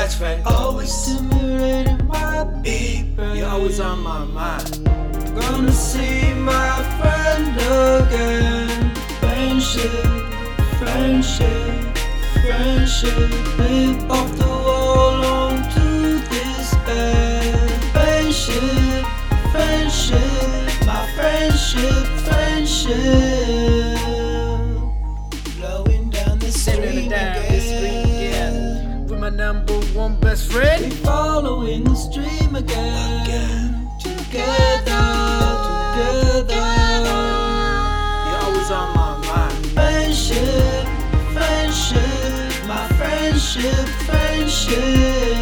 best friend. Always stimulating my beat brain. You're always on my mind. Gonna see my friend again. Friendship, friendship, friendship. Live off the wall onto this bed. Friendship, friendship, my friendship, friendship. Flowing down the stream again. With my number one best friend. We following the stream again. Together, together. You're always on my mind. Friendship, friendship, my friendship, friendship.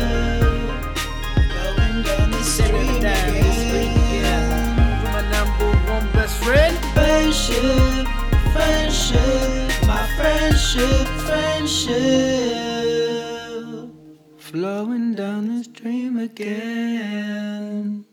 Going down the stream again. With my number one best friend. Friendship, friendship, my friendship, friendship. Flowing down the stream again.